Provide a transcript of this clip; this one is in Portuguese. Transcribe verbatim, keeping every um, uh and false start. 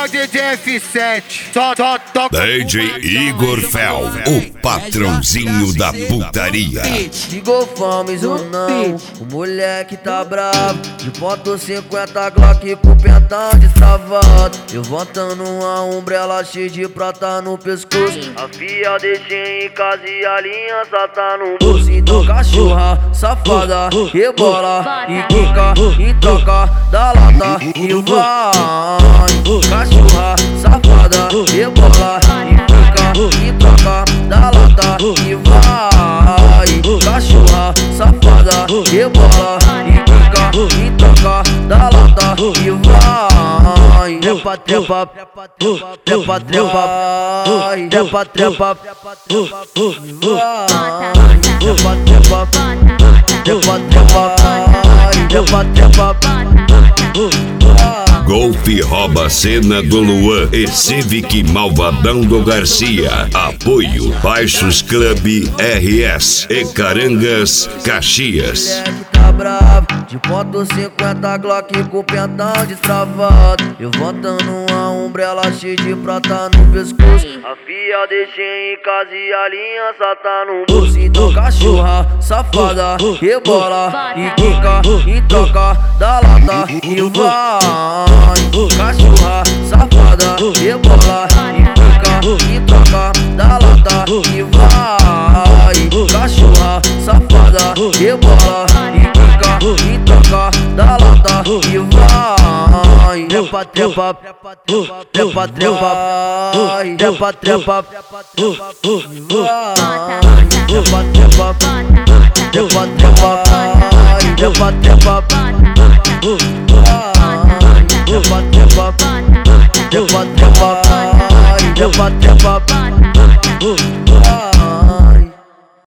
é o D J F sete. Só, só toca. D J Igor Fel, o patrãozinho da putaria. Igor Fames ou não, o moleque tá bravo. De ponto cinquenta Glock com pentão destravado. Levantando uma umbrella cheia de prata no pescoço. A fia deixei em casa e a aliança tá no bolso. Então cachorra, safada, rebola e quica em troca da lata e vai. Cachorra, safada, rebola e quica em troca da lata e vai. Cachorra, safada, rebola e quica em troca da lata e vai. Trepa, trepa, trepa, trepa, trepa, trepa, trepa, trepa, trepa, trepa, trepa, Golf rouba a cena do Luan e Civic Malvadão do Garcia. Apoio Baixos Club R S e Carangas, Caxias. Tá bravo, de ponto cinquenta Glock com pentão destravado. Levantando uma umbrella cheia de prata no pescoço. A fia deixei em casa e a aliança tá no bolso. Então cachorra, safada, rebola e quica em troca da lata e vai. Cachorra, safada, rebola e quica em troca da lata e vai. Cachorra, safada, rebola e quica em troca da lata e vai. Trepa, trepa, trepa, trepa, trepa, trepa, trepa, trepa, trepa, trepa, trepa, trepa, trepa, trepa, trepa, trepa, trepa,